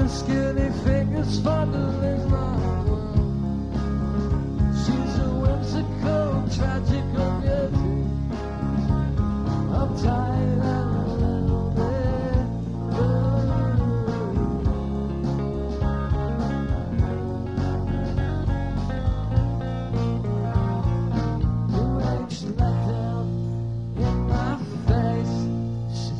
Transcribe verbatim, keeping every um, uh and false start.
her skinny fingers fondling my world. She's a whimsical, tragical beauty. I'm tired.